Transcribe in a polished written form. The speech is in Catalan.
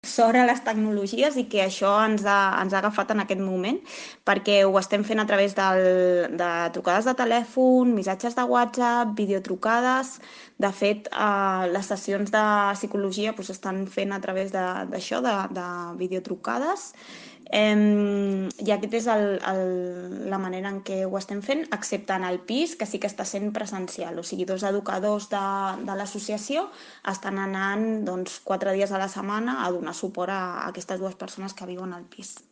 sobre les tecnologies i que això ens ha agafat en aquest moment perquè ho estem fent a través de trucades de telèfon, missatges de WhatsApp, videotrucades. De fet, les sessions de psicologia s'estan fent a través d'això, de videotrucades. I aquest és la manera en què ho estem fent, excepte en el pis, que sí que està sent presencial. O sigui, 2 educadors de l'associació estan anant 4 dies a la setmana a donar suport a aquestes 2 persones que viuen al pis.